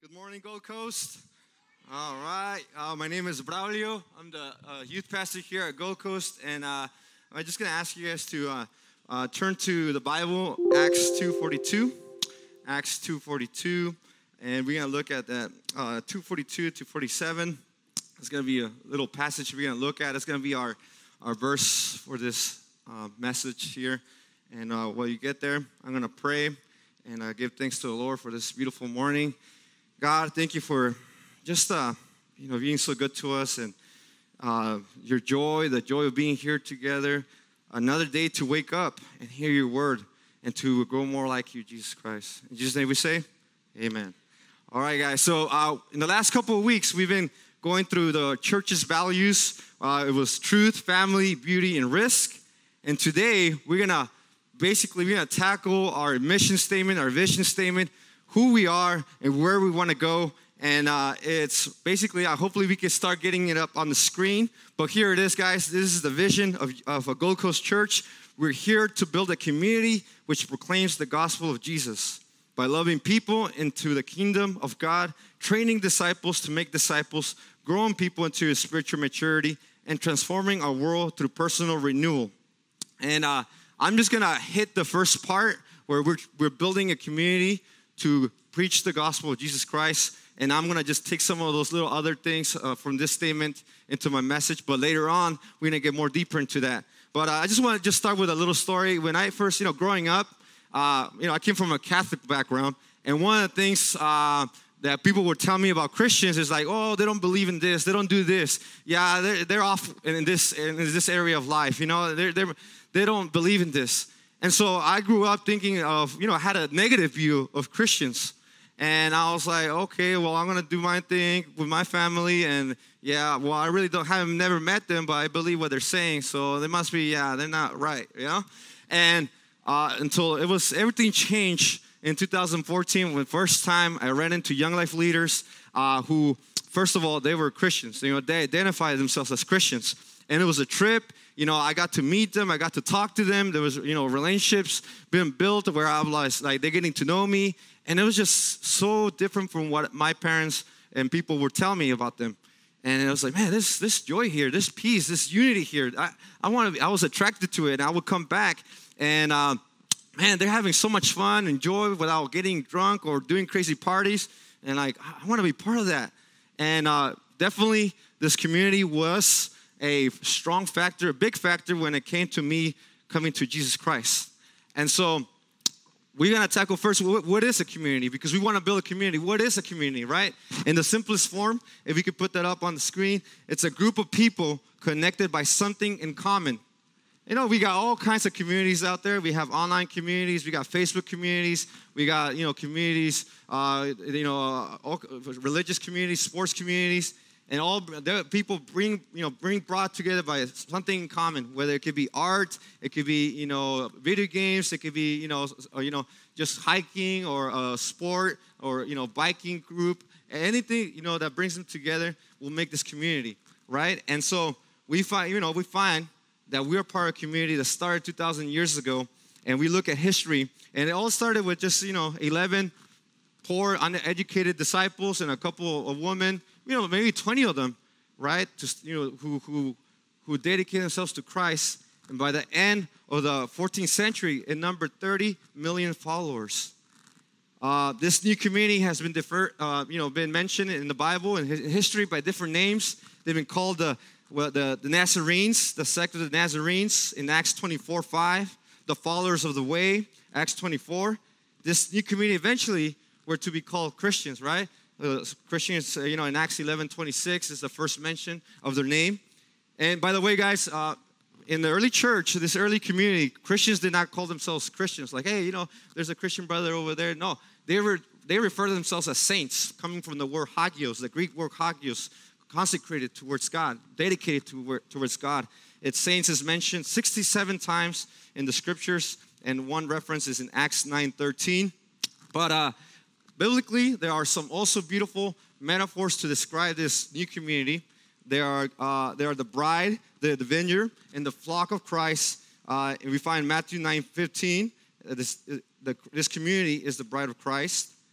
Good morning, Gold Coast. All right. My name is Braulio. I'm the youth pastor here at Gold Coast, and I'm just going to ask you guys to turn to the Bible, Acts 2:42. Acts 2:42, and we're going to look at that 2:42 to 47. It's going to be a little passage we're going to look at. It's going to be our verse for this message here. And while you get there, I'm going to pray and give thanks to the Lord for this beautiful morning. God, thank you for just being so good to us, and your joy, the joy of being here together. Another day to wake up and hear your word and to grow more like you, Jesus Christ. In Jesus' name we say, amen. All right, guys. So in the last couple of weeks, we've been going through the church's values. It was truth, family, beauty, and risk. And today, we're going to tackle our mission statement, our vision statement, who we are and where we want to go. And it's basically, hopefully we can start getting it up on the screen. But here it is, guys. This is the vision of a Gold Coast church. We're here to build a community which proclaims the gospel of Jesus by loving people into the kingdom of God, training disciples to make disciples, growing people into spiritual maturity, and transforming our world through personal renewal. And I'm just going to hit the first part where we're building a community to preach the gospel of Jesus Christ. And I'm going to just take some of those little other things from this statement into my message. But later on, we're going to get more deeper into that. But I just want to just start with a little story. When I first, growing up, I came from a Catholic background. And one of the things that people would tell me about Christians is like, oh, they don't believe in this. They don't do this. Yeah, they're off in this area of life. They don't believe in this. And so I grew up thinking of, I had a negative view of Christians. And I was like, okay, well, I'm going to do my thing with my family. And I really have never met them, but I believe what they're saying. So they must be, they're not right, And until everything changed in 2014, when first time I ran into Young Life leaders who, first of all, they were Christians. They identified themselves as Christians. And it was a trip. I got to meet them. I got to talk to them. There was, relationships being built where I was like, they're getting to know me. And it was just so different from what my parents and people were telling me about them. And it was like, man, this joy here, this peace, this unity here. I was attracted to it. And I would come back and, man, they're having so much fun and joy without getting drunk or doing crazy parties. And like, I want to be part of that. And definitely this community was a strong factor, a big factor when it came to me coming to Jesus Christ. And so we're going to tackle first, what is a community? Because we want to build a community. What is a community, right? In the simplest form, if we could put that up on the screen, it's a group of people connected by something in common. We got all kinds of communities out there. We have online communities. We got Facebook communities. We got, communities, religious communities, sports communities. And all the people bring brought together by something in common, whether it could be art, it could be, video games, it could be, just hiking or a sport or, biking group. Anything, that brings them together will make this community, right? And so we find that we're part of a community that started 2,000 years ago. And we look at history, and it all started with just, 11 poor, uneducated disciples and a couple of women, maybe 20 of them, right? Just, who dedicated themselves to Christ. And by the end of the 14th century, it numbered 30 million followers. This new community has been been mentioned in the Bible and history by different names. They've been called the Nazarenes, the sect of the Nazarenes in Acts 24:5, the followers of the way, Acts 24. This new community eventually were to be called Christians, right? Christians, in Acts 11:26 is the first mention of their name. And by the way, guys, in the early church, this early community, Christians did not call themselves Christians. Like, hey, there's a Christian brother over there. No, they refer to themselves as saints, coming from the word hagios, the Greek word hagios, consecrated towards God, dedicated towards God. It's saints is mentioned 67 times in the scriptures, and one reference is in Acts 9:13. But biblically, there are some also beautiful metaphors to describe this new community. They are the bride, the vineyard, and the flock of Christ. And we find Matthew 9:15. This community is the bride of Christ.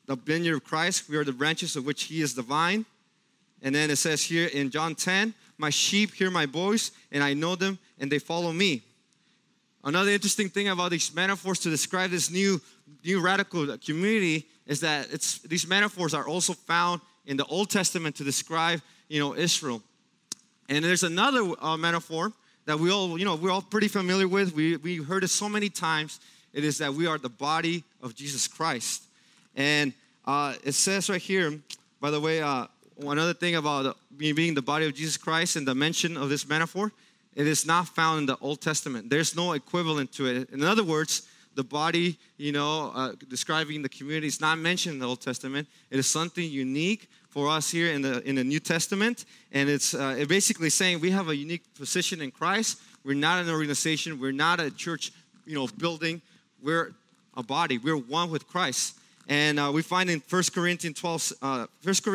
the vineyard of Christ. We are the branches of which he is the vine. And then it says here in John 10, my sheep hear my voice, and I know them, and they follow me. Another interesting thing about these metaphors to describe this new radical community is that these metaphors are also found in the Old Testament to describe, Israel. And there's another metaphor that we're all pretty familiar with. We heard it so many times. It is that we are the body of Jesus Christ. And it says right here, by the way, one other thing about being the body of Jesus Christ and the mention of this metaphor, it is not found in the Old Testament. There's no equivalent to it. In other words, the body, describing the community is not mentioned in the Old Testament. It is something unique for us here in the New Testament. And it's basically saying we have a unique position in Christ. We're not an organization. We're not a church, building. We're a body. We're one with Christ. And we find in 1 Corinthians 12,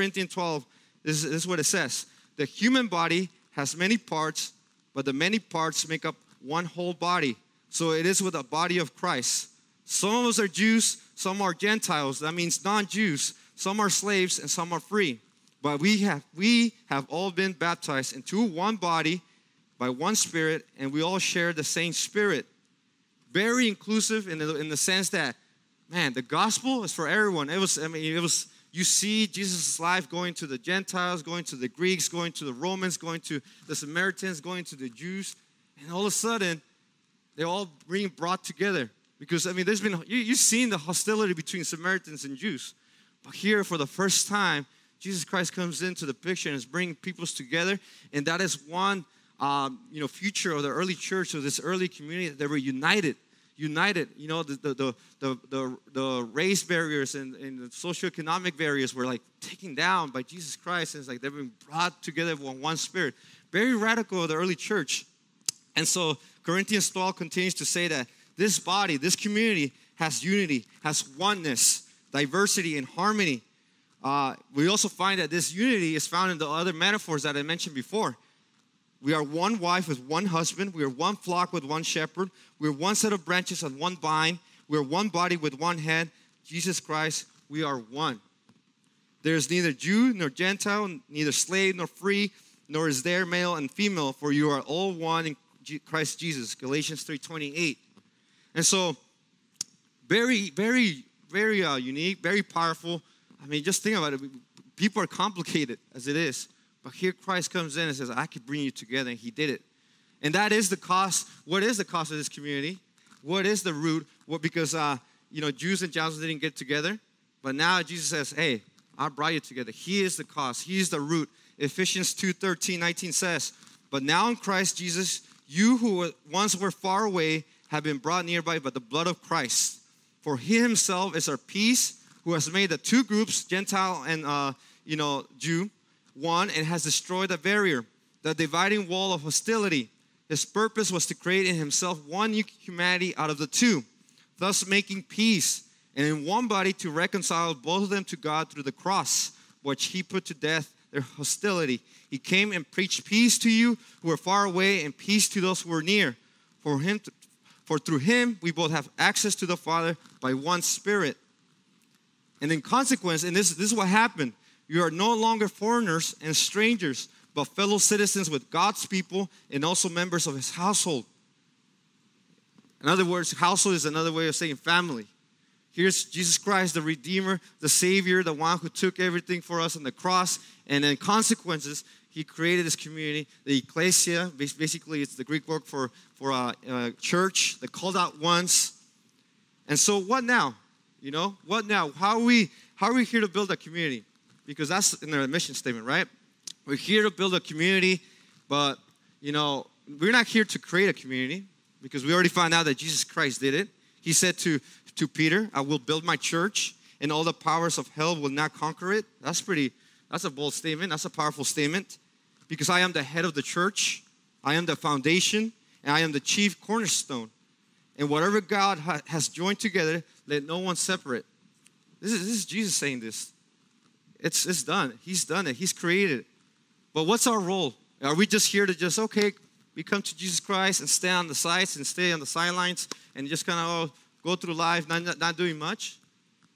this is what it says. The human body has many parts, but the many parts make up one whole body. So it is with the body of Christ. Some of us are Jews, some are Gentiles. That means non-Jews. Some are slaves and some are free. But we have all been baptized into one body by one Spirit, and we all share the same Spirit. Very inclusive in the sense that, man, the gospel is for everyone. You see Jesus' life going to the Gentiles, going to the Greeks, going to the Romans, going to the Samaritans, going to the Jews. And all of a sudden, they're all being brought together. Because, you've seen the hostility between Samaritans and Jews. But here, for the first time, Jesus Christ comes into the picture and is bringing peoples together. And that is one, future of the early church, of this early community. They were united. The race barriers and the socioeconomic barriers were like taken down by Jesus Christ. And it's like they've been brought together with one spirit. Very radical of the early church. And so Corinthians 12 continues to say that this body, this community has unity, has oneness, diversity, and harmony. We also find that this unity is found in the other metaphors that I mentioned before. We are one wife with one husband. We are one flock with one shepherd. We are one set of branches on one vine. We are one body with one head. Jesus Christ, we are one. There is neither Jew nor Gentile, neither slave nor free, nor is there male and female, for you are all one in Christ Jesus. Galatians 3:28. And so, very, very, very unique, very powerful. Just think about it. People are complicated as it is. But here Christ comes in and says, I could bring you together, and he did it. And that is the cost. What is the cost of this community? What is the root? Because, Jews and Gentiles didn't get together. But now Jesus says, hey, I brought you together. He is the cost. He is the root. Ephesians 2:13-19 says, but now in Christ Jesus, you who once were far away have been brought nearby by the blood of Christ. For he himself is our peace, who has made the two groups, Gentile and, Jew, one, and has destroyed the barrier, the dividing wall of hostility. His purpose was to create in himself one new humanity out of the two, thus making peace, and in one body to reconcile both of them to God through the cross, which he put to death their hostility. He came and preached peace to you who are far away and peace to those who are near. For through him we both have access to the Father by one Spirit. And in consequence, and this is what happened, you are no longer foreigners and strangers, but fellow citizens with God's people and also members of his household. In other words, household is another way of saying family. Here's Jesus Christ, the Redeemer, the Savior, the one who took everything for us on the cross. And in consequences, he created this community, the ecclesia. Basically, it's the Greek word for church, the called out ones. And so what now? What now? How are we here to build a community? Because that's in their mission statement, right? We're here to build a community, but, we're not here to create a community because we already found out that Jesus Christ did it. He said to Peter, I will build my church and all the powers of hell will not conquer it. That's a bold statement. That's a powerful statement because I am the head of the church. I am the foundation and I am the chief cornerstone. And whatever God has joined together, let no one separate. This is Jesus saying this. It's done. He's done it. He's created it. But what's our role? Are we just here to we come to Jesus Christ and stay on the sides and stay on the sidelines and just kind of go through life not doing much?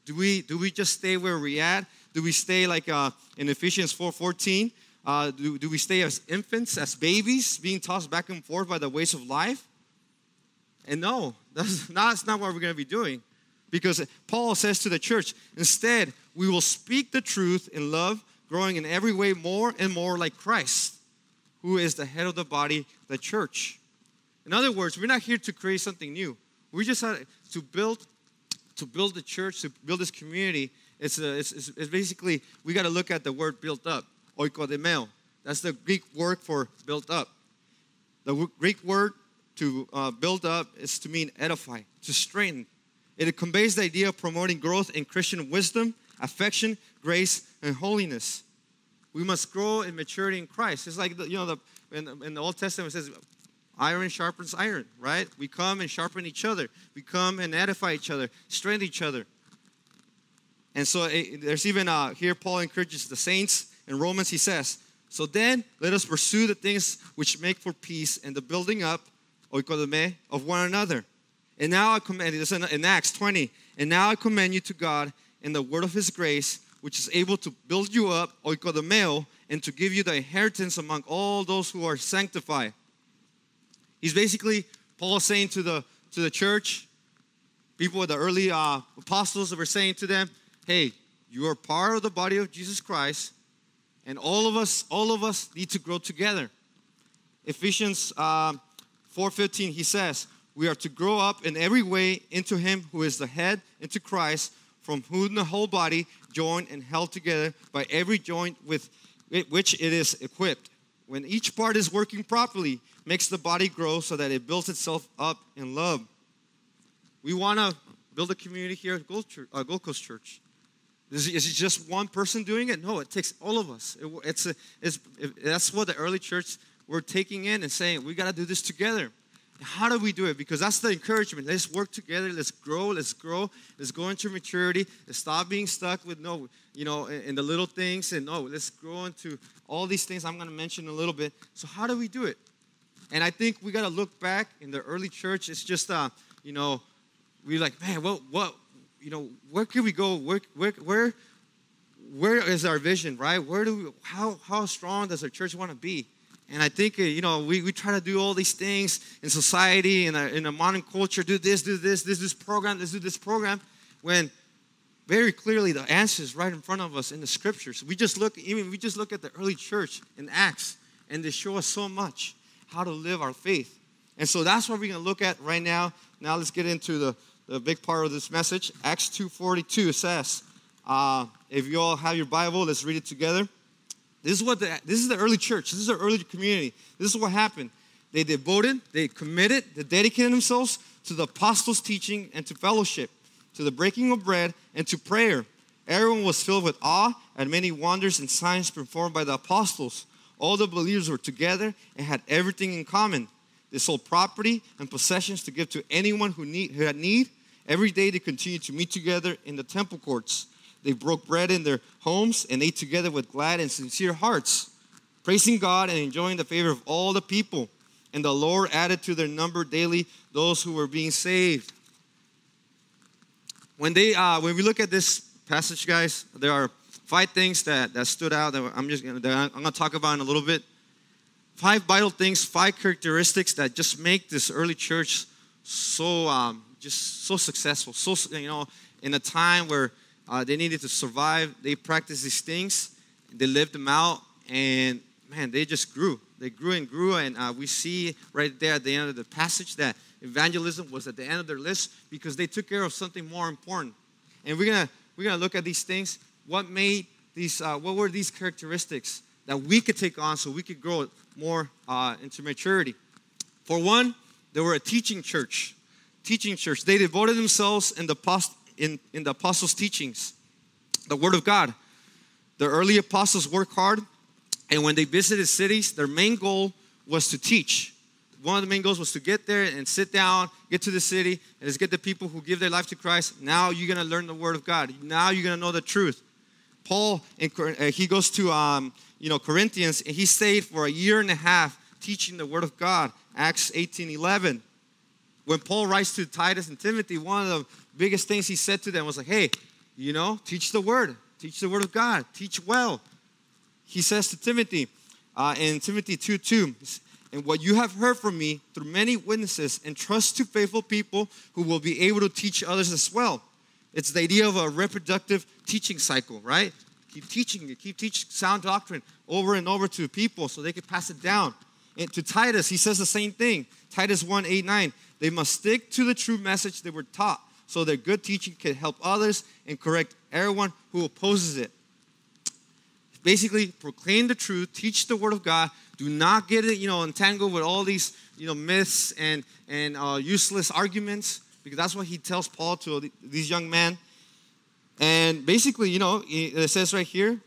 Do we just stay where we're at? Do we stay like in Ephesians 4:14? Do we stay as infants, as babies, being tossed back and forth by the waves of life? And no, that's not what we're going to be doing. Because Paul says to the church, instead, we will speak the truth in love, growing in every way more and more like Christ, who is the head of the body, the church. In other words, we're not here to create something new. We just had to build the church, to build this community. It's basically, we got to look at the word built up, oikodemeo. That's the Greek word for built up. The Greek word to build up is to mean edify, to strengthen. It conveys the idea of promoting growth in Christian wisdom, affection, grace, and holiness. We must grow in maturity in Christ. It's like, in the Old Testament it says, iron sharpens iron, right? We come and sharpen each other. We come and edify each other, strengthen each other. And so there's even, here Paul encourages the saints. In Romans he says, so then let us pursue the things which make for peace and the building up, oikodome, of one another. And now I commend you, this is in Acts 20, and now I commend you to God in the word of his grace, which is able to build you up, oikodomeo, and to give you the inheritance among all those who are sanctified. He's basically, Paul saying to the church, people of the early apostles that were saying to them, hey, you are part of the body of Jesus Christ, and all of us need to grow together. Ephesians 4:15, he says, we are to grow up in every way into him who is the head, into Christ, from whom the whole body, joined and held together by every joint with which it is equipped. When each part is working properly, makes the body grow so that it builds itself up in love. We want to build a community here at Gold Coast Church. Is it just one person doing it? No, it takes all of us. That's what the early church were taking in and saying, we got to do this together. How do we do it? Because that's the encouragement. Let's work together. Let's grow. Let's go into maturity. Let's stop being stuck with in the little things. And let's grow into all these things I'm going to mention in a little bit. So how do we do it? And I think we got to look back in the early church. It's just, we're like, man, where can we go? Where is our vision, right? How strong does our church want to be? And I think, we try to do all these things in society, in a modern culture, do this program, let's do this program, when very clearly the answer is right in front of us in the scriptures. We just look at the early church in Acts, and they show us so much how to live our faith. And so that's what we're going to look at right now. Now let's get into the big part of this message. Acts 2:42 says, if you all have your Bible, let's read it together. This is the early church. This is the early community. This is what happened. They devoted, they committed, they dedicated themselves to the apostles' teaching and to fellowship, to the breaking of bread and to prayer. Everyone was filled with awe at many wonders and signs performed by the apostles. All the believers were together and had everything in common. They sold property and possessions to give to anyone who had need. Every day they continued to meet together in the temple courts. They broke bread in their homes and ate together with glad and sincere hearts, praising God and enjoying the favor of all the people. And the Lord added to their number daily those who were being saved. When we look at this passage, guys, there are 5 things that stood out that I'm going to talk about in a little bit. 5 vital things, 5 characteristics that just make this early church so successful. So, in a time where they needed to survive, they practiced these things, they lived them out, and man, they just grew. They grew and grew, and we see right there at the end of the passage that evangelism was at the end of their list because they took care of something more important. And we're gonna look at these things. What were these characteristics that we could take on so we could grow more into maturity? For one, they were a teaching church. They devoted themselves in the apostles' teachings, the word of God. The early apostles worked hard, and when they visited cities, their main goal was to teach. One of the main goals was to get there and sit down, get to the city, and just get the people who give their life to Christ. Now you're going to learn the word of God. Now you're going to know the truth. Paul, he goes to Corinthians, and he stayed for 1.5 years teaching the word of God. Acts 18:11. When Paul writes to Titus and Timothy, one of the biggest things he said to them was like, hey, teach the word. Teach the word of God. Teach well. He says to Timothy in Timothy 2:2, and what you have heard from me through many witnesses, entrust to faithful people who will be able to teach others as well. It's the idea of a reproductive teaching cycle, right? Keep teaching sound doctrine over and over to people so they can pass it down. And to Titus, he says the same thing. Titus 1:8-9. They must stick to the true message they were taught so that good teaching can help others and correct everyone who opposes it. Basically, proclaim the truth, teach the word of God. Do not get it, entangled with all these, myths and useless arguments, because that's what he tells Paul to these young men. And basically, it says right here,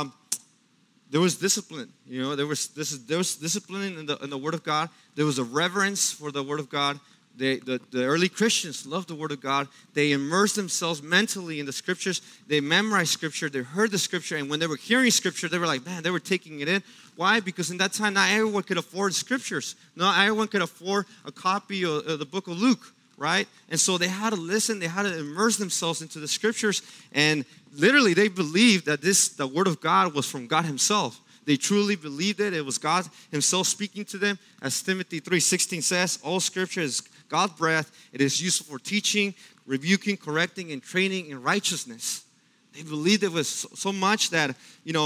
there was discipline. There was discipline in the word of God. There was a reverence for the word of God. The early Christians loved the word of God. They immersed themselves mentally in the scriptures. They memorized scripture. They heard the scripture. And when they were hearing scripture, they were like, man, they were taking it in. Why? Because in that time, not everyone could afford scriptures. Not everyone could afford a copy of the book of Luke, right? And so they had to listen. They had to immerse themselves into the scriptures. And literally, they believed that the word of God was from God himself. They truly believed it. It was God himself speaking to them. As Timothy 3:16 says, all scripture is God's breath. It is useful for teaching, rebuking, correcting, and training in righteousness. They believed it was so much that,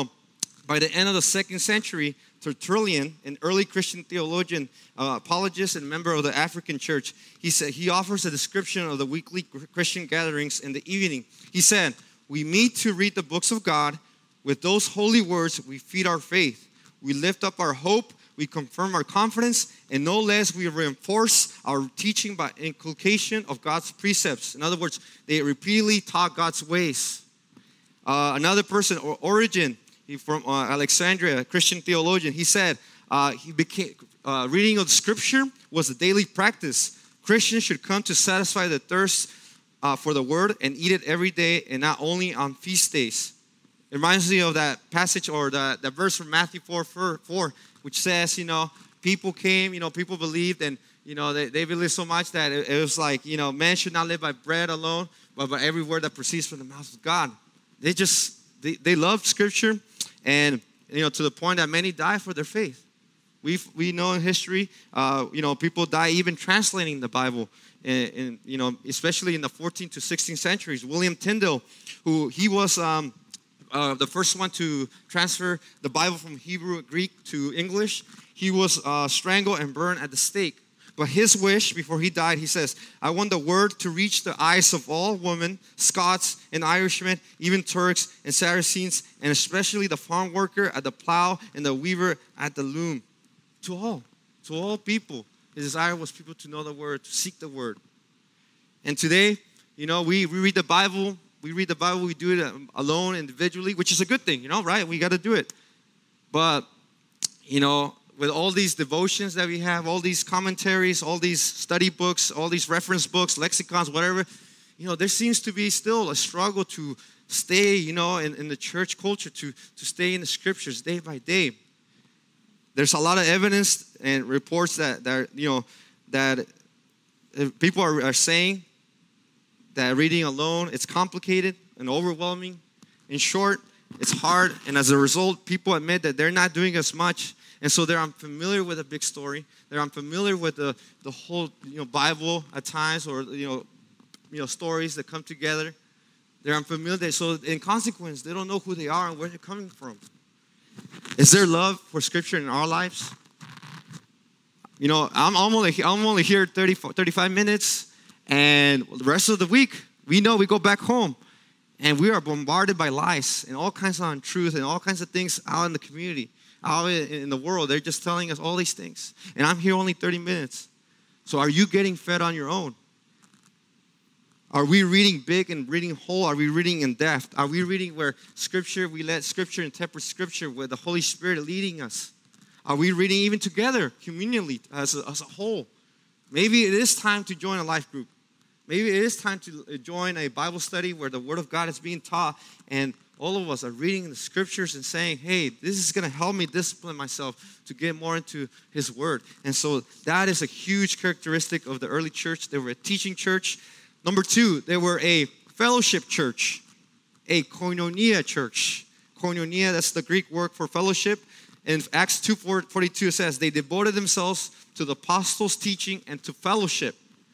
by the end of the 2nd century, Tertullian, an early Christian theologian, apologist, and member of the African church, he offers a description of the weekly Christian gatherings in the evening. He said, we meet to read the books of God. With those holy words, we feed our faith. We lift up our hope. We confirm our confidence. And no less, we reinforce our teaching by inculcation of God's precepts. In other words, they repeatedly taught God's ways. Another person, Origen, from Alexandria, a Christian theologian, he said, reading of Scripture was a daily practice. Christians should come to satisfy the thirst for the word and eat it every day and not only on feast days. It reminds me of that passage or that verse from Matthew 4, which says, people came, people believed, and, they believed so much that it was like, man should not live by bread alone, but by every word that proceeds from the mouth of God. They loved Scripture, and, to the point that many die for their faith. We know in history, people die even translating the Bible, and especially in the 14th to 16th centuries. William Tyndale, he was the first one to transfer the Bible from Hebrew, Greek to English. He was strangled and burned at the stake. But his wish before he died, he says, I want the word to reach the eyes of all women, Scots and Irishmen, even Turks and Saracens, and especially the farm worker at the plow and the weaver at the loom. To all people. His desire was people to know the word, to seek the word. And today, we read the Bible. We read the Bible, we do it alone, individually, which is a good thing, right? We got to do it. But, with all these devotions that we have, all these commentaries, all these study books, all these reference books, lexicons, whatever, there seems to be still a struggle to stay, in the church culture, to stay in the scriptures day by day. There's a lot of evidence and reports that people are saying that reading alone, it's complicated and overwhelming. In short, it's hard, and as a result, people admit that they're not doing as much, and so they're unfamiliar with a big story. They're unfamiliar with the whole Bible at times, or stories that come together. They're unfamiliar, so in consequence, they don't know who they are and where they're coming from. Is there love for Scripture in our lives? I'm only here 35 minutes. And the rest of the week, we go back home, and we are bombarded by lies and all kinds of untruth and all kinds of things out in the community, out in the world. They're just telling us all these things. And I'm here only 30 minutes. So are you getting fed on your own? Are we reading big and reading whole? Are we reading in depth? Are we reading where Scripture, we let Scripture interpret Scripture, where the Holy Spirit leading us? Are we reading even together, communally, as a whole? Maybe it is time to join a life group. Maybe it is time to join a Bible study where the Word of God is being taught, and all of us are reading the Scriptures and saying, hey, this is going to help me discipline myself to get more into His Word. And so that is a huge characteristic of the early church. They were a teaching church. Number 2, they were a fellowship church. a koinonia church. Koinonia, that's the Greek word for fellowship. In Acts 2:42 it says, they devoted themselves to the apostles' teaching and to fellowship.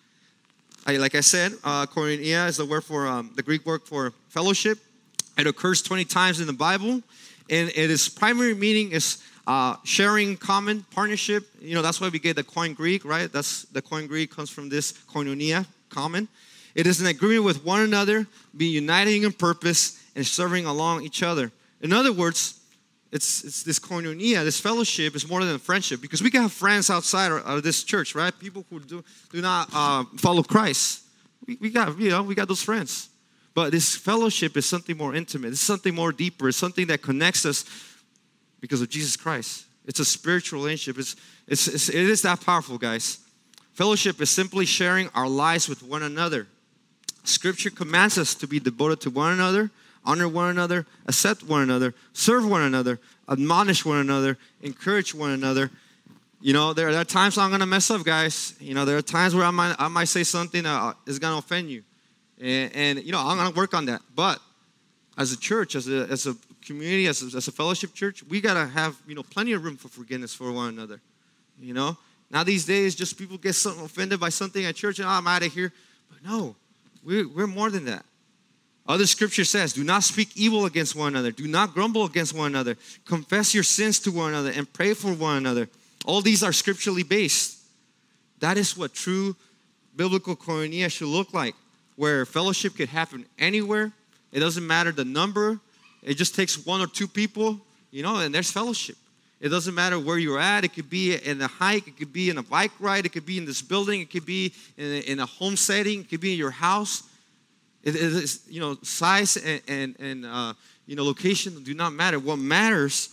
Like I said, koinonia is the word for the Greek word for fellowship. It occurs 20 times in the Bible, and its primary meaning is sharing, common, partnership. You know, that's why we get the Koine Greek, right? That's the Koine Greek comes from this koinonia, common. It is an agreement with one another, being united in purpose and serving along each other. In other words, it's this koinonia, this fellowship is more than a friendship, because we can have friends outside of this church, right? People who do not follow Christ. We got those friends. But this fellowship is something more intimate. It's something more deeper. It's something that connects us because of Jesus Christ. It's a spiritual relationship. It is that powerful, guys. Fellowship is simply sharing our lives with one another. Scripture commands us to be devoted to one another, honor one another, accept one another, serve one another, admonish one another, encourage one another. You know, there are times I'm going to mess up, guys. You know, there are times where I might say something that is going to offend you. And you know, I'm going to work on that. But as a church, as a community, as a fellowship church, we got to have, you know, plenty of room for forgiveness for one another. You know, now these days, just people get offended by something at church and I'm out of here. But no, we're more than that. Other scripture says, do not speak evil against one another. Do not grumble against one another. Confess your sins to one another and pray for one another. All these are scripturally based. That is what true biblical koinonia should look like, where fellowship could happen anywhere. It doesn't matter the number. It just takes one or two people, you know, and there's fellowship. It doesn't matter where you're at. It could be in a hike. It could be in a bike ride. It could be in this building. It could be in a home setting. It could be in your house. It is, you know, size and you know, location do not matter. What matters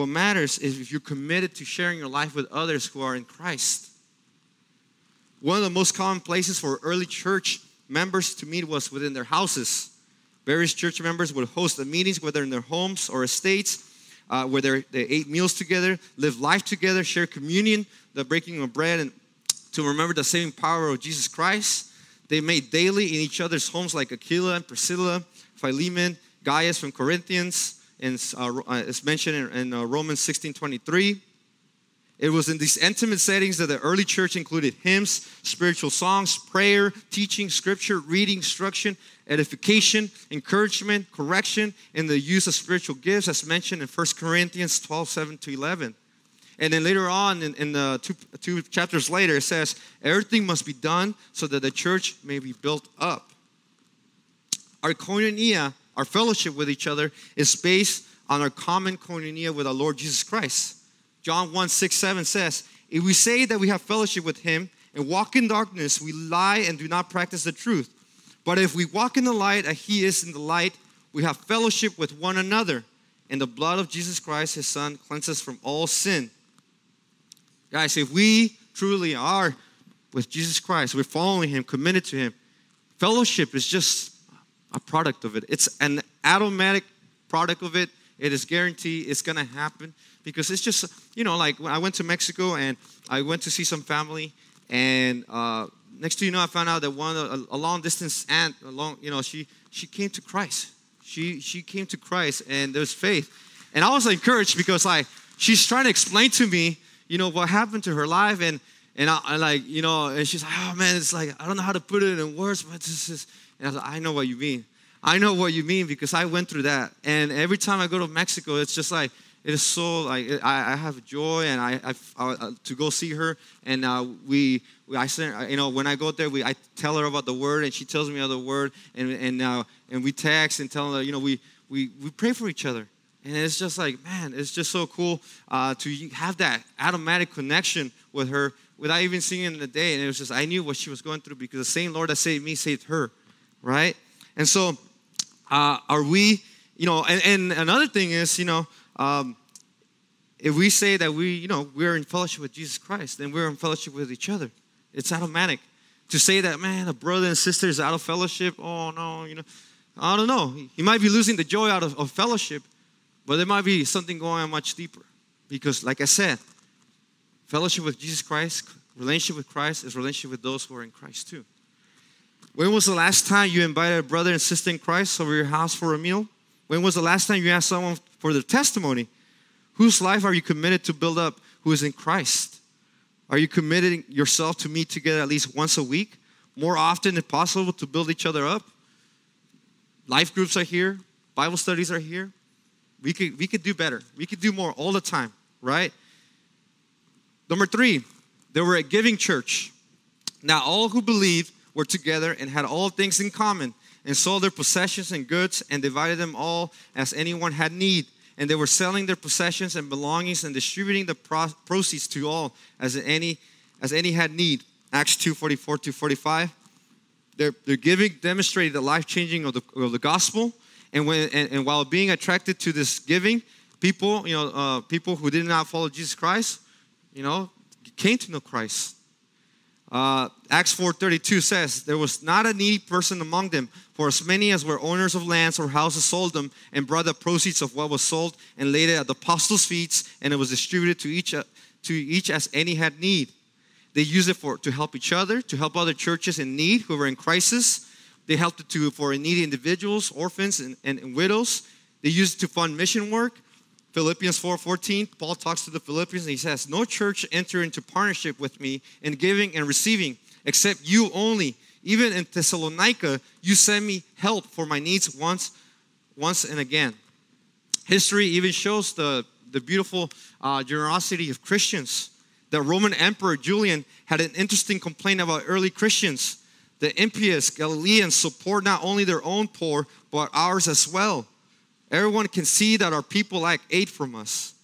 is if you're committed to sharing your life with others who are in Christ. One of the most common places for early church members to meet was within their houses. Various church members would host the meetings, whether in their homes or estates, where they ate meals together, lived life together, shared communion, the breaking of bread, and to remember the saving power of Jesus Christ. They made daily in each other's homes, like Aquila and Priscilla, Philemon, Gaius from Corinthians, and it's mentioned in Romans 16:23. It was in these intimate settings that the early church included hymns, spiritual songs, prayer, teaching, scripture, reading, instruction, edification, encouragement, correction, and the use of spiritual gifts, as mentioned in 1 Corinthians 12:7-11. And then later on, in the two chapters later, it says, everything must be done so that the church may be built up. Our koinonia, our fellowship with each other, is based on our common koinonia with our Lord Jesus Christ. John 1:6-7 says, if we say that we have fellowship with him and walk in darkness, we lie and do not practice the truth. But if we walk in the light as he is in the light, we have fellowship with one another. And the blood of Jesus Christ, his son, cleanses us from all sin. Guys, if we truly are with Jesus Christ, we're following him, committed to him, fellowship is just a product of it. It's an automatic product of it. It is guaranteed it's going to happen, because it's just, you know, like when I went to Mexico and I went to see some family, and next thing you know, I found out that a long distance aunt, you know, she came to Christ. She came to Christ, and there's faith. And I was encouraged because, like, she's trying to explain to me, you know, what happened to her life, and I like, you know, and she's like, oh man, it's like, I don't know how to put it in words, but this is, and I was like, I know what you mean. I know what you mean, because I went through that. And every time I go to Mexico, it's just like, it is so like, I have joy, and I to go see her, and I send, you know, when I go there, I tell her about the word, and she tells me of the word, and we text and tell her, you know, we pray for each other. And it's just like, man, it's just so cool to have that automatic connection with her without even seeing it in the day. And it was just, I knew what she was going through, because the same Lord that saved me saved her, right? And so are we, you know, and another thing is, you know, if we say that we're in fellowship with Jesus Christ, then we're in fellowship with each other. It's automatic. To say that, man, a brother and sister is out of fellowship, oh no, you know, I don't know. He might be losing the joy out of fellowship, but there might be something going on much deeper. Because like I said, fellowship with Jesus Christ, relationship with Christ is relationship with those who are in Christ too. When was the last time you invited a brother and sister in Christ over your house for a meal? When was the last time you asked someone for their testimony? Whose life are you committed to build up who is in Christ? Are you committing yourself to meet together at least once a week? More often if possible to build each other up? Life groups are here. Bible studies are here. We could do better. We could do more all the time, right? Number 3, they were a giving church. Now all who believed were together and had all things in common, and sold their possessions and goods and divided them all as anyone had need. And they were selling their possessions and belongings and distributing the proceeds to all as any had need. Acts 2:44-45. Their giving demonstrated the life-changing of the gospel. And while being attracted to this giving, people who did not follow Jesus Christ, came to know Christ. Acts 4:32 says, there was not a needy person among them, for as many as were owners of lands or houses sold them and brought the proceeds of what was sold and laid it at the apostles' feet, and it was distributed to each as any had need. They used it to help each other, to help other churches in need who were in crisis. They helped it for needy individuals, orphans, and widows. They used it to fund mission work. Philippians 4:14, Paul talks to the Philippians and he says, no church enter into partnership with me in giving and receiving, except you only. Even in Thessalonica, you send me help for my needs once and again. History even shows the beautiful generosity of Christians. The Roman Emperor Julian had an interesting complaint about early Christians. The impious Galileans support not only their own poor, but ours as well. Everyone can see that our people lack aid from us.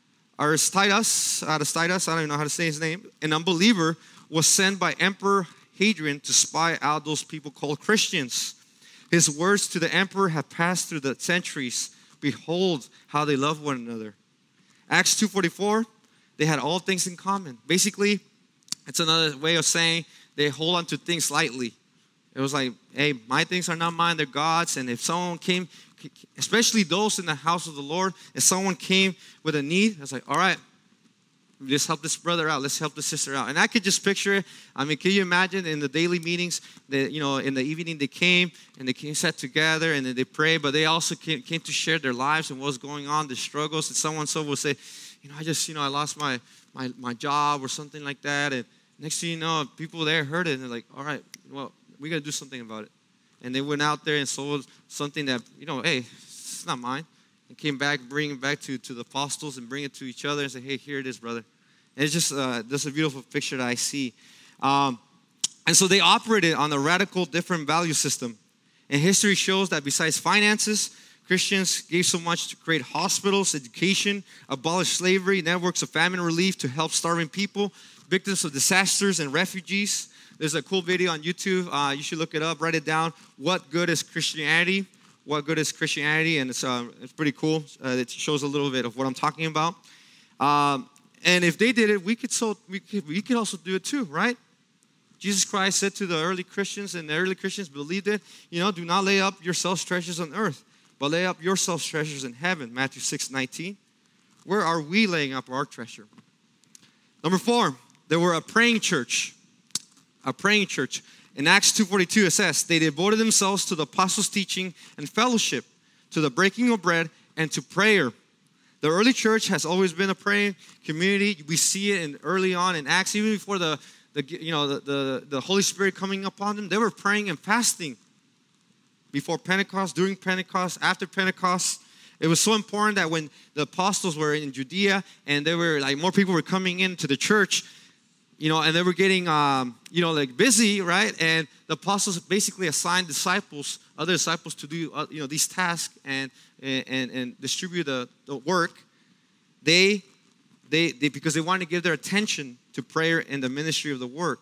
Aristides, I don't even know how to say his name, an unbeliever, was sent by Emperor Hadrian to spy out those people called Christians. His words to the emperor have passed through the centuries. Behold how they love one another. Acts 2:44, they had all things in common. Basically, it's another way of saying they hold on to things lightly. It was like, hey, my things are not mine, they're God's. And if someone came, especially those in the house of the Lord, if someone came with a need, it's like, all right, let's help this brother out. Let's help this sister out. And I could just picture it. I mean, can you imagine in the daily meetings that, in the evening they came and they sat together and then they prayed, but they also came to share their lives and what's going on, the struggles. And someone will say, I lost my job or something like that. And next thing you know, people there heard it and they're like, all right, well, we got to do something about it. And they went out there and sold something that, hey, it's not mine. And came back, bring it back to the apostles and bring it to each other and say, hey, here it is, brother. And it's just a beautiful picture that I see. And so they operated on a radical different value system. And history shows that besides finances, Christians gave so much to create hospitals, education, abolish slavery, networks of famine relief to help starving people, victims of disasters and refugees. There's a cool video on YouTube. You should look it up, write it down. What good is Christianity? What good is Christianity? And it's pretty cool. It shows a little bit of what I'm talking about. And if they did it, we could also do it too, right? Jesus Christ said to the early Christians, and the early Christians believed it, do not lay up yourselves treasures on earth, but lay up yourselves treasures in heaven, Matthew 6:19. Where are we laying up our treasure? Number 4, they were a praying church. A praying church. In Acts 2:42 it says, they devoted themselves to the apostles' teaching and fellowship, to the breaking of bread, and to prayer. The early church has always been a praying community. We see it early on in Acts, even before the Holy Spirit coming upon them. They were praying and fasting before Pentecost, during Pentecost, after Pentecost. It was so important that when the apostles were in Judea and they were more people were coming into the church, and they were getting, busy, right? And the apostles basically assigned other disciples to do, these tasks and distribute the work. They because they wanted to give their attention to prayer and the ministry of the word.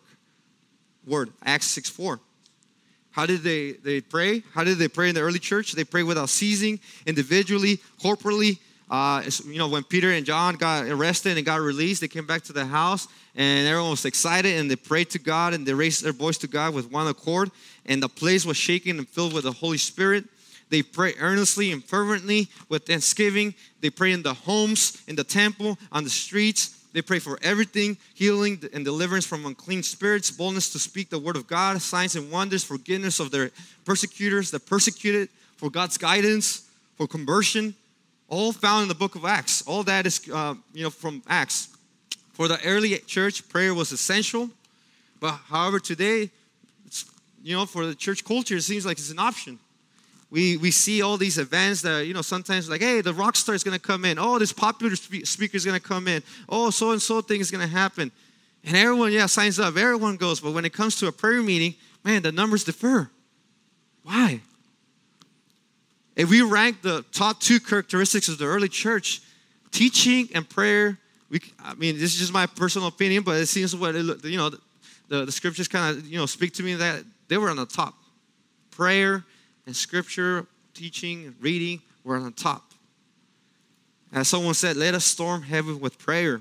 Acts 6:4. How did they pray? How did they pray in the early church? They prayed without ceasing, individually, corporately. When Peter and John got arrested and got released, they came back to the house and everyone was excited and they prayed to God and they raised their voice to God with one accord, and the place was shaken and filled with the Holy Spirit. They pray earnestly and fervently with thanksgiving. They pray in the homes, in the temple, on the streets. They pray for everything, healing and deliverance from unclean spirits, boldness to speak the word of God, signs and wonders, forgiveness of their persecutors, the persecuted, for God's guidance, for conversion, all found in the book of Acts. All that is, from Acts. For the early church, prayer was essential. But however, today, for the church culture, it seems like it's an option. We see all these events that, sometimes like, hey, the rock star is going to come in. Oh, this popular speaker is going to come in. Oh, so-and-so thing is going to happen. And everyone, signs up. Everyone goes. But when it comes to a prayer meeting, man, the numbers differ. Why? If we rank the top 2 characteristics of the early church, teaching and prayer, this is just my personal opinion, but it seems what the scriptures kind of speak to me that they were on the top. Prayer and scripture, teaching and reading were on the top. As someone said, let us storm heaven with prayer.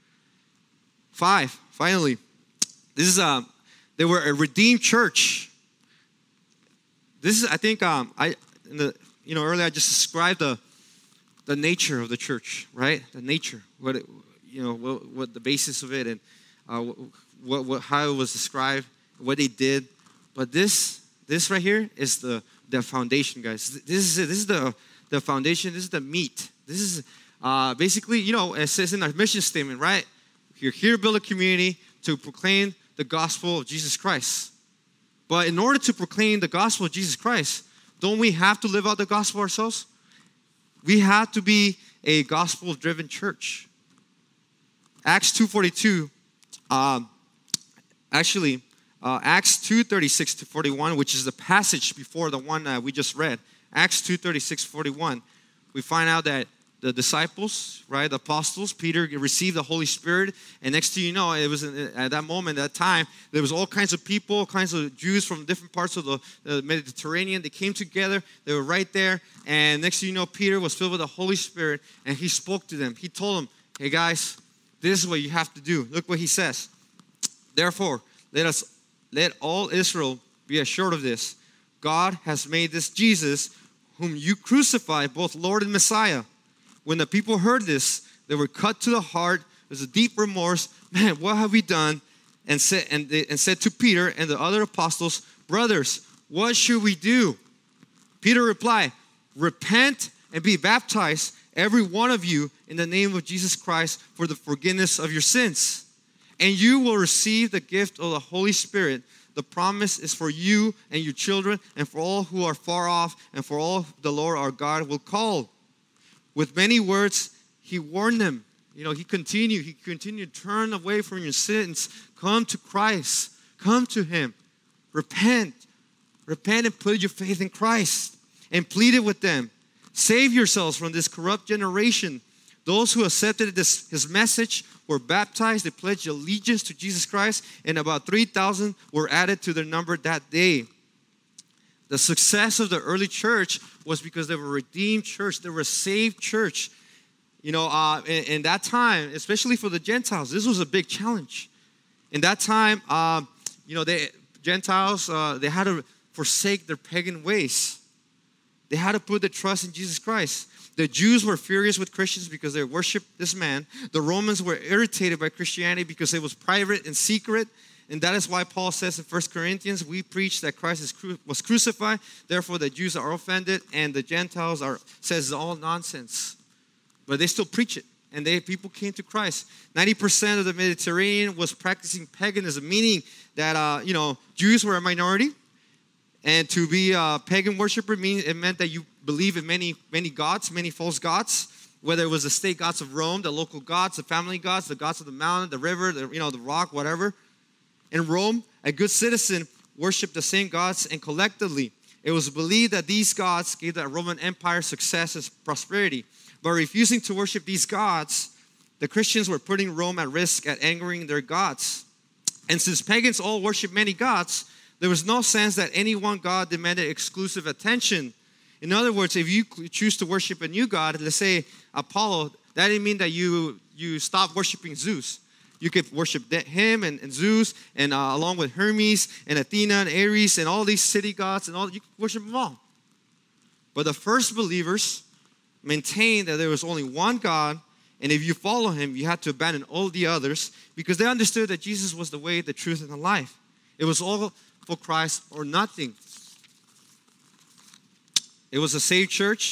5, finally, this is they were a redeemed church. This is, I think, earlier I just described the nature of the church, right? The nature, what the basis of it, and how it was described, what they did. But this right here is the foundation, guys. This is the foundation. This is the meat. This is basically, it says in our mission statement, right? You're here to build a community to proclaim the gospel of Jesus Christ. But in order to proclaim the gospel of Jesus Christ, don't we have to live out the gospel ourselves? We have to be a gospel-driven church. Acts 2:42, Acts 2:36 to 41, which is the passage before the one we just read. Acts 2:36-41, we find out that the disciples, right, the apostles, Peter received the Holy Spirit, and next thing you know, it was at that moment, that time, there was all kinds of people, all kinds of Jews from different parts of the Mediterranean. They came together, they were right there, and next thing you know, Peter was filled with the Holy Spirit, and he spoke to them. He told them, hey guys, this is what you have to do. Look what he says. Therefore, let all Israel be assured of this. God has made this Jesus, whom you crucified, both Lord and Messiah. When the people heard this, they were cut to the heart. There's a deep remorse. Man, what have we done? And said to Peter and the other apostles, brothers, what should we do? Peter replied, repent and be baptized, every one of you, in the name of Jesus Christ for the forgiveness of your sins. And you will receive the gift of the Holy Spirit. The promise is for you and your children and for all who are far off and for all the Lord our God will call. With many words, he warned them. He continued, turn away from your sins. Come to Christ. Come to him. Repent and put your faith in Christ. And pleaded with them, save yourselves from this corrupt generation. Those who accepted his message were baptized. They pledged allegiance to Jesus Christ. And about 3,000 were added to their number that day. The success of the early church was because they were a redeemed church. They were a saved church. In that time, especially for the Gentiles, this was a big challenge. In that time, Gentiles, they had to forsake their pagan ways. They had to put their trust in Jesus Christ. The Jews were furious with Christians because they worshiped this man. The Romans were irritated by Christianity because it was private and secret. And that is why Paul says in 1 Corinthians, we preach that Christ was crucified. Therefore, the Jews are offended and the Gentiles says it's all nonsense. But they still preach it. And people came to Christ. 90% of the Mediterranean was practicing paganism, meaning that, Jews were a minority. And to be a pagan worshiper, it meant that you believe in many, many gods, many false gods. Whether it was the state gods of Rome, the local gods, the family gods, the gods of the mountain, the river, the rock, whatever. In Rome, a good citizen worshiped the same gods, and collectively, it was believed that these gods gave the Roman Empire success and prosperity. By refusing to worship these gods, the Christians were putting Rome at risk at angering their gods. And since pagans all worship many gods, there was no sense that any one god demanded exclusive attention. In other words, if you choose to worship a new god, let's say Apollo, that didn't mean that you stop worshiping Zeus. You could worship him and Zeus, and along with Hermes and Athena and Ares and all these city gods, and you could worship them all. But the first believers maintained that there was only one God, and if you follow him, you had to abandon all the others, because they understood that Jesus was the way, the truth, and the life. It was all for Christ or nothing. It was a saved church.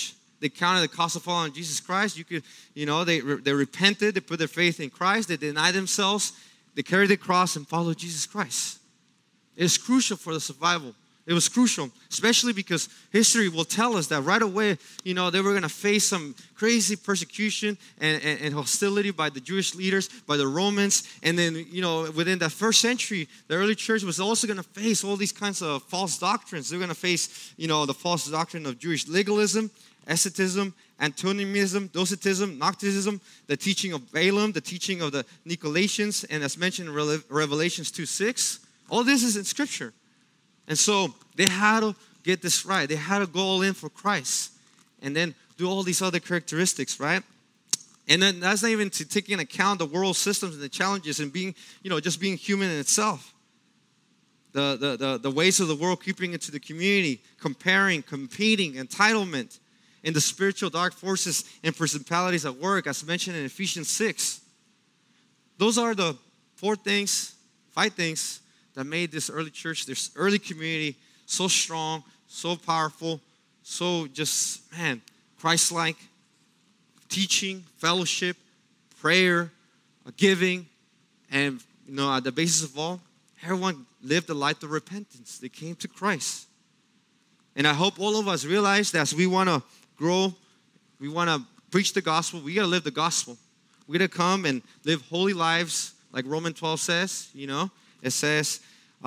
they counted the cost of following Jesus Christ. They repented, they put their faith in Christ, they denied themselves, they carried the cross and followed Jesus Christ. It's crucial for the survival. It was crucial, especially because history will tell us that right away, they were going to face some crazy persecution and hostility by the Jewish leaders, by the Romans. And then, within that first century, the early church was also going to face all these kinds of false doctrines. They're going to face, the false doctrine of Jewish legalism, asceticism, antinomianism, docetism, Gnosticism, the teaching of Balaam, the teaching of the Nicolaitans, and as mentioned in Revelations 2:6. All this is in Scripture. And so they had to get this right. They had to go all in for Christ and then do all these other characteristics, right? And then that's not even to take into account the world systems and the challenges and being, just being human in itself. The ways of the world creeping into the community, comparing, competing, entitlement, and the spiritual dark forces and principalities at work, as mentioned in Ephesians 6. Those are the 5 things that made this early church, this early community so strong, so powerful, so just, Christ-like. Teaching, fellowship, prayer, giving, and, at the basis of all, everyone lived a life of repentance. They came to Christ. And I hope all of us realize that as we want to grow, we want to preach the gospel, we got to live the gospel. We got to come and live holy lives, like Romans 12 says, It says,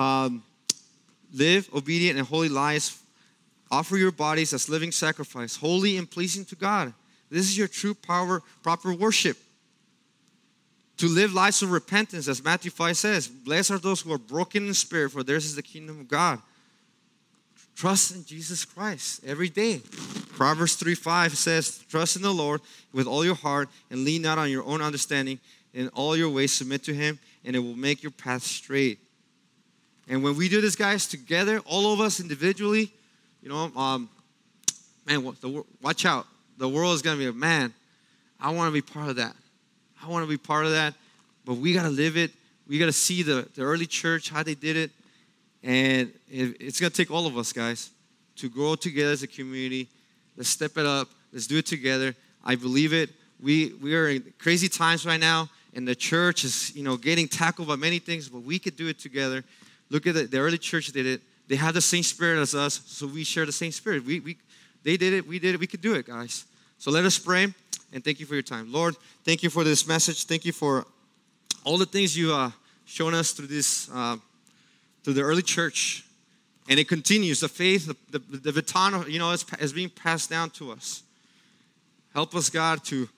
live obedient and holy lives. Offer your bodies as living sacrifice, holy and pleasing to God. This is your true proper worship. To live lives of repentance, as Matthew 5 says, blessed are those who are broken in spirit, for theirs is the kingdom of God. Trust in Jesus Christ every day. Proverbs 3:5 says, trust in the Lord with all your heart and lean not on your own understanding. In all your ways submit to Him, and it will make your path straight. And when we do this, guys, together, all of us individually, watch out. The world is going to be, I want to be part of that. I want to be part of that. But we got to live it. We got to see the early church, how they did it. And it's going to take all of us, guys, to grow together as a community. Let's step it up. Let's do it together. I believe it. We are in crazy times right now, and the church is, getting tackled by many things, but we could do it together. Look at the early church did it. They had the same spirit as us, so we share the same spirit. They did it. We did it. We could do it, guys. So let us pray, and thank you for your time. Lord, thank you for this message. Thank you for all the things you shown us through this, through the early church. And it continues. The faith, the baton, is being passed down to us. Help us, God, to,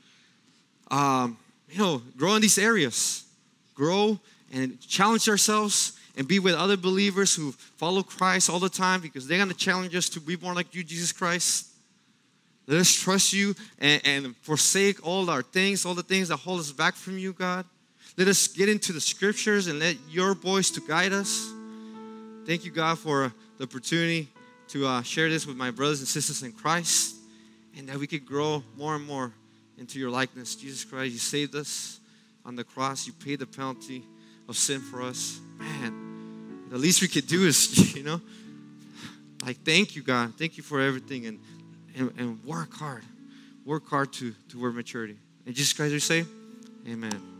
grow in these areas. Grow and challenge ourselves and be with other believers who follow Christ all the time, because they're going to challenge us to be more like you, Jesus Christ. Let us trust you and forsake all our things, all the things that hold us back from you, God. Let us get into the scriptures and let your voice to guide us. Thank you, God, for the opportunity to share this with my brothers and sisters in Christ, and that we could grow more and more into your likeness. Jesus Christ, you saved us on the cross. You paid the penalty of sin for us. Man, the least we could do is, thank you, God. Thank you for everything, and work hard. Work hard to toward maturity. In Jesus Christ, we say, amen.